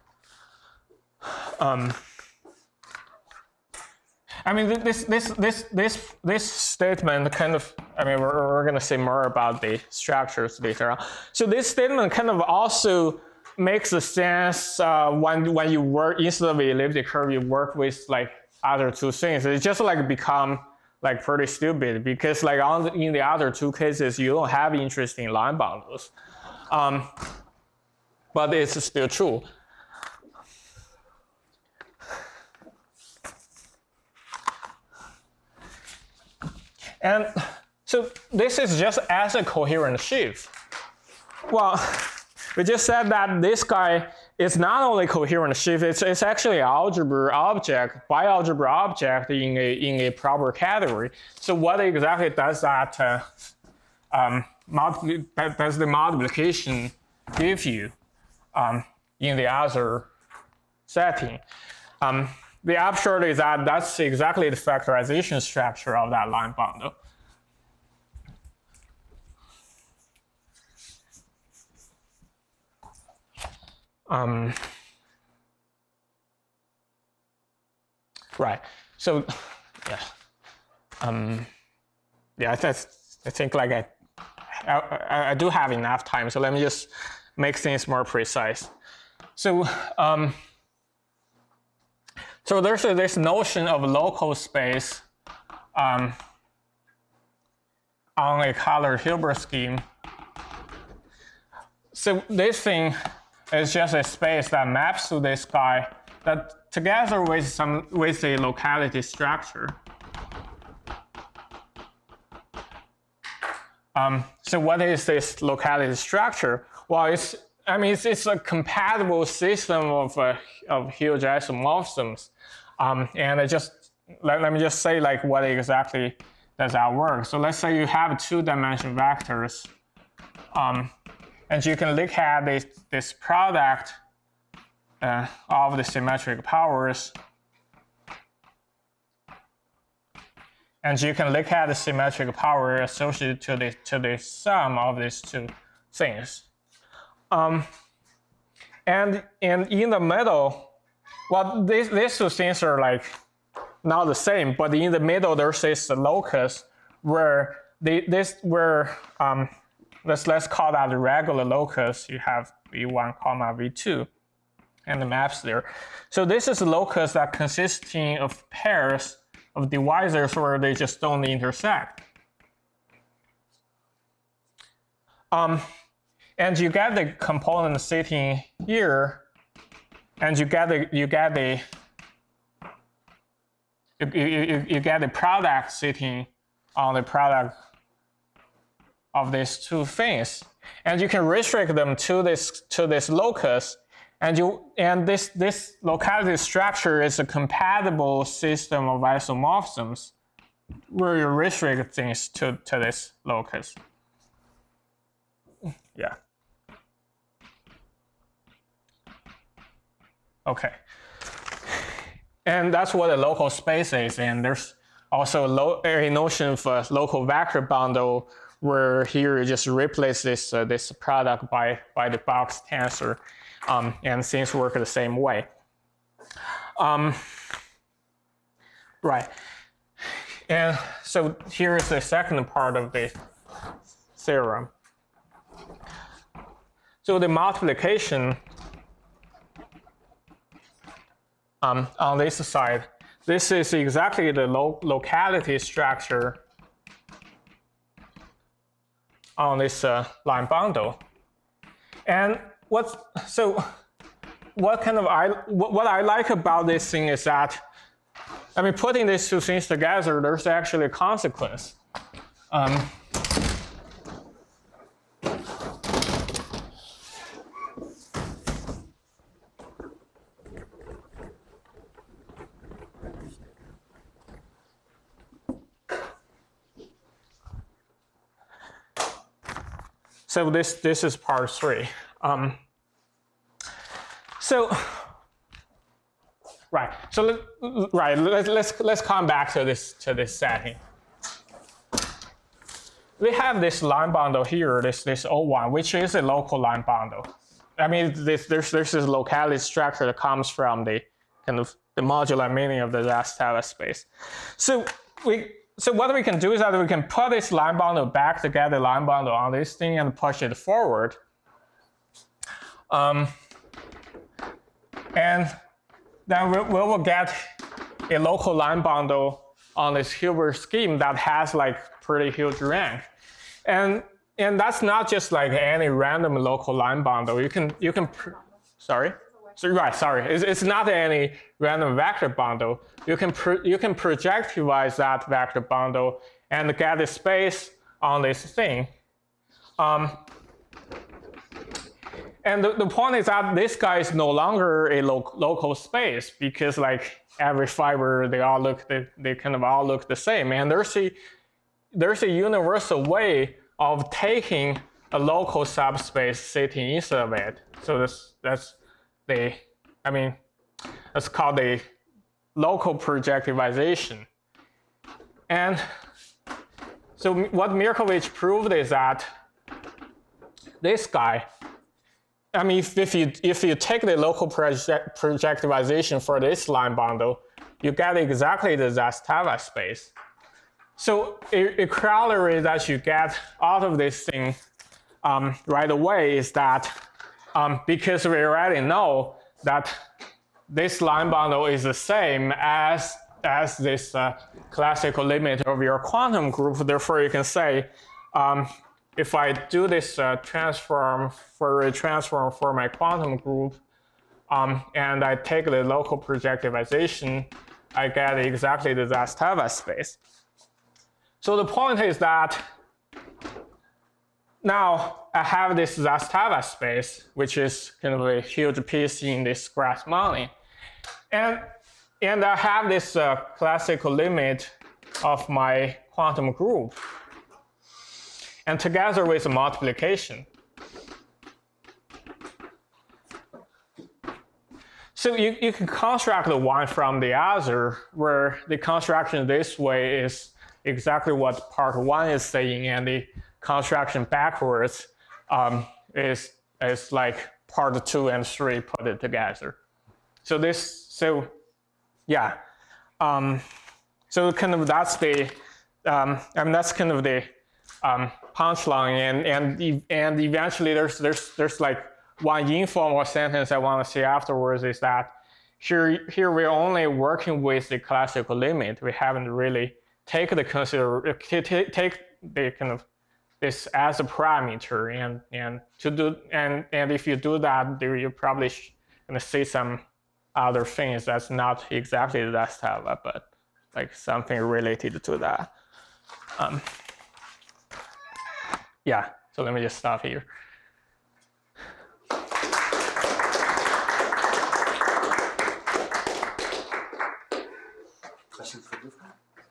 I mean, this statement kind of, I mean, we're going to say more about the structures later on. So this statement kind of also makes a sense when you work, instead of the elliptic curve, you work with like other two things. It just like become like pretty stupid because like in the other two cases, you don't have interesting line bundles. But it's still true. And so this is just as a coherent sheaf. Well, we just said that this guy is not only coherent sheaf, it's actually an algebra object, bialgebra object in a proper category. So what exactly does that, does the multiplication give you in the other setting? The upshot is that that's exactly the factorization structure of that line bundle. Right. So, yeah. Yeah. I think like I do have enough time. So let me just make things more precise. So. So there's this notion of local space on a colored Hilbert scheme so this thing is just a space that maps to this guy that together with a locality structure. So what is this locality structure? Well, it's a compatible system of huge isomorphisms. And let me just say like what exactly does that work. So let's say you have two-dimensional vectors, and you can look at this product of the symmetric powers, and you can look at the symmetric power associated to the sum of these two things. And in the middle, well, these two things are like not the same, but in the middle there's this locus where let's call that the regular locus. You have v1 comma v2 and the maps there. So this is a locus that consisting of pairs of divisors where they just don't intersect. And you get the component sitting here, and you get the product sitting on the product of these two things, and you can restrict them to this locus, and this locality structure is a compatible system of isomorphisms where you restrict things to this locus. Yeah. Okay. And that's what a local space is. And there's also a notion for local vector bundle where here you just replace this product by the box tensor, and things work the same way. Right. And so here is the second part of the theorem. So the multiplication on this side, this is exactly the locality structure on this line bundle. And what I like about this thing is that, putting these two things together, there's actually a consequence. So this is part 3. Let's come back to this setting. We have this line bundle here, this O1, which is a local line bundle. There's this locality structure that comes from the kind of the modular meaning of the Zastava space. So what we can do is that we can put this line bundle back together, line bundle on this thing, and push it forward. And then we will get a local line bundle on this Hilbert scheme that has like pretty huge rank. And that's not just like any random local line bundle. It's not any random vector bundle. You can projectivize that vector bundle and get a space on this thing. And the point is that this guy is no longer a local space because like every fiber, they kind of all look the same. And there's a universal way of taking a local subspace sitting inside of it. So that's called the local projectivization. And so what Mirkovich proved is that this guy, if you take the local projectivization for this line bundle, you get exactly the Zastava space. So a corollary that you get out of this thing right away is that because we already know that this line bundle is the same as this classical limit of your quantum group, therefore you can say if I do this Fourier transform for my quantum group, and I take the local projectivization, I get exactly the Zastava space. So the point is that now I have this Zastava space, which is kind of a huge piece in this Grassmann. And I have this classical limit of my quantum group. And together with the multiplication. So you can construct the one from the other, where the construction this way is exactly what part one is saying, and the construction backwards is like part 2 and 3 put it together. So yeah. So kind of that's the, that's kind of the punchline, and eventually there's like one informal sentence I want to say afterwards is that here we're only working with the classical limit. We haven't really taken the take the kind of this as a parameter, and if you do that, you're probably gonna see some other things that's not exactly the Zastava, but like something related to that. Yeah, so let me just stop here. Questions for Wolfgang?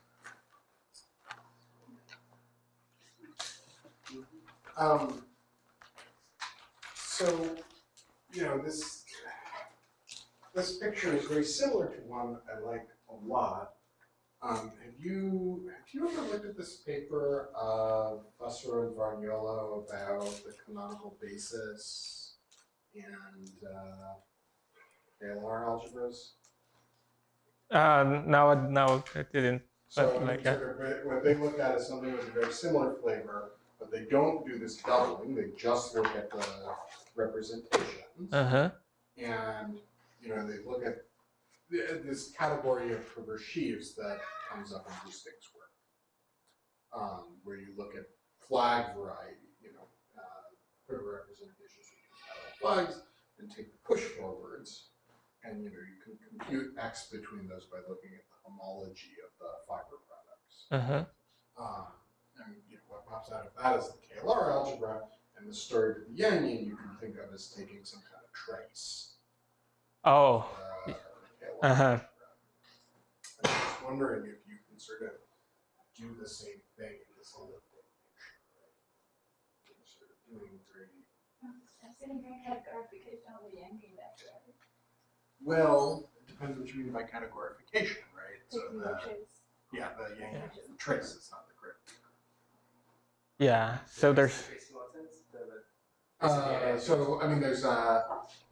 So, you know, this picture is very similar to one I like a lot. Have you ever looked at this paper of Fusser and Varniolo about the canonical basis and Taylor algebras? No, I didn't. So Like, what they look at is something with a very similar flavor, but they don't do this doubling. They just look at the representations. And you know, they look at this category of Hilbert sheaves that comes up in Lustig's work, where you look at flag variety, you know, Hilbert representations of flags, and take the push forwards, and you know, you can compute x between those by looking at the homology of the fiber products. And you know, what pops out of that is the KLR algebra, and the story of the Yangian you can think of as taking some kind of trace. Oh. I'm just wondering if you can sort of do the same thing in this elliptic picture, right? Sort of doing three. I think I had clarification of the Yangian vector. Well, it depends what you mean by categorification, right? So Taking the trace. yeah, the Yangian is the trace, it's not the grid. Yeah. So there's. So I mean, there is a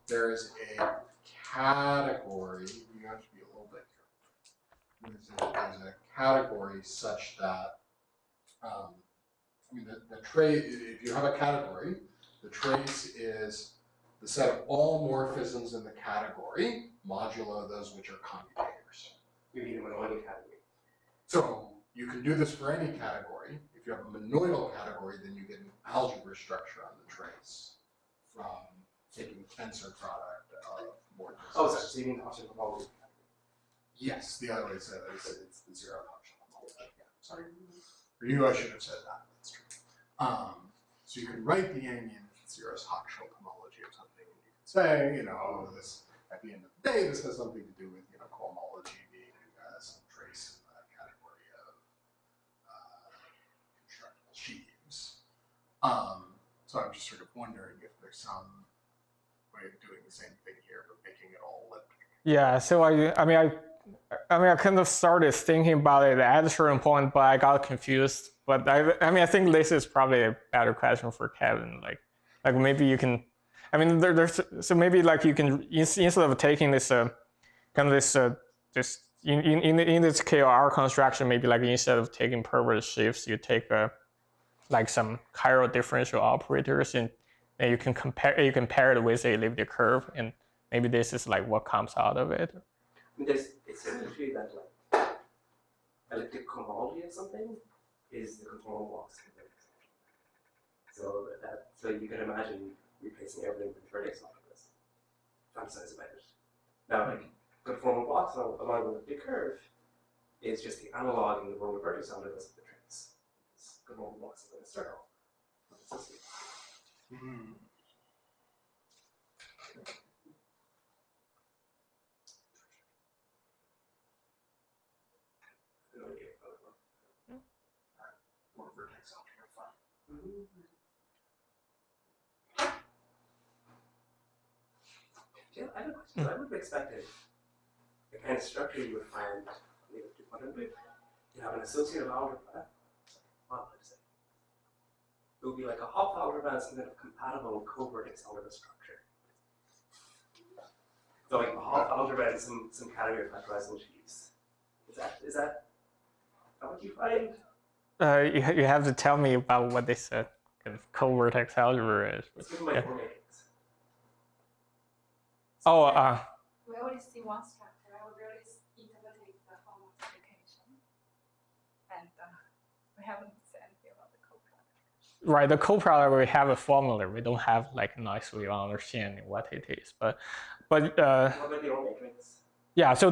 category. You have to be a little bit careful. There's a category such that I mean the trace. If you have a category, the trace is the set of all morphisms in the category modulo those which are commutators. You need a monoidal category. So you can do this for any category. If you have a monoidal category, then you get an algebra structure on the trace from taking the tensor product of morphisms. Oh, sorry, so you mean the option homology category? Yes, the other way to say that is it's the zero option homology. Yeah, sorry. For you, I should have said that. That's true. So you can write the Yangian zeros Hochschild homology or something, and you can say, you know, this at the end of the day, this has something to do with, you know, cohomology being some trace in the category of constructible sheaves. So I'm just sort of wondering if there's some way of doing the same thing here, but making it all elliptic. Yeah. So I kind of started thinking about it at a certain point, but I got confused. But I think this is probably a better question for Kevin. Like maybe you can. I mean, so maybe like you can instead of taking this kind of this in this KLR construction, maybe like instead of taking perverse shifts, you take like some chiral differential operators, and you can pair it with a elliptic curve, and maybe this is like what comes out of it. I mean, it's essentially that like elliptic cohomology or something is the conformal box. So you can imagine replacing everything with vertex algebras. Fantasize about it. Now, like conformal blocks along with a big curve is just the analog in the world of vertex algebras of the traits. Conformal blocks in a circle. More vertex algebra fun. Yeah, I have a question. I would have expected the kind of structure you would find in the quantum loop. You have an associative algebra. What would I say? It would be like a Hopf algebra and some kind of compatible covertex algebra structure. So like a Hopf algebra and some category of factorizing sheaves. Is that what you find? You have to tell me about what they said. Because covertex algebra is. It's given by Yeah. four matrix. Oh, We already see one structure. I will really interpret the whole multiplication. And we haven't said anything about the coproduct. right. The coproduct we have a formula. We don't have like nicely understanding what it is, but What about the O matrix? yeah. So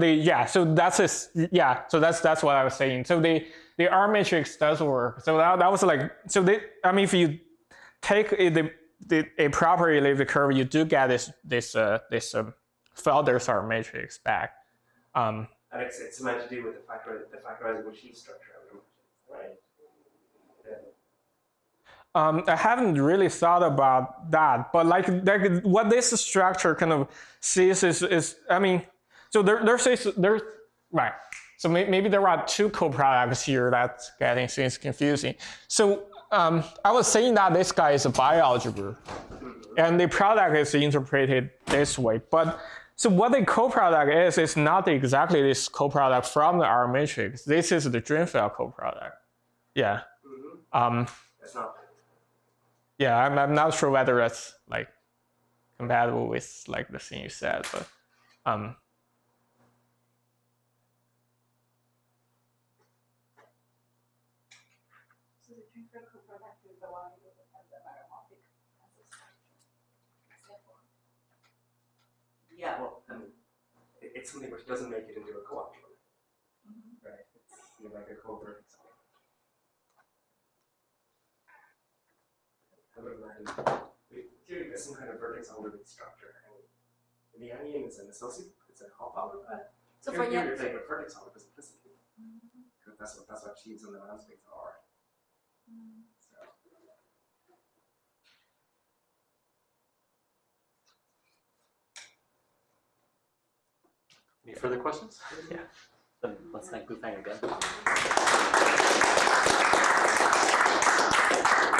that's what I was saying. So the R matrix does work. So that was like if you take a properly elliptic curve, you do get this Felder's R matrix back. And it's meant to do with the factorizable sheaf structure, I would imagine, right? Yeah. I haven't really thought about that, but like what this structure kind of sees is so there's right. So maybe there are two coproducts here that's getting things confusing. So I was saying that this guy is a bialgebra, and the product is interpreted this way. But so what the coproduct is not exactly this coproduct from the R matrix. This is the Drinfeld coproduct. Yeah. That's not. Yeah, I'm not sure whether that's like compatible with like the thing you said, but So the Drinfeld coproduct is the one with the meromorphic tensor structure. Therefore, Yeah, well, it's something which doesn't make it into a co-option, right? It's like a covert. I would imagine clearly there's some kind of vertex algebra structure. And the anion is an associate. It's a Hopf algebra. So for you're Yen, playing with vertex algebra implicitly. That's what sheaves in the round space are. So. Any further questions? Yeah. Then let's thank Bufang again.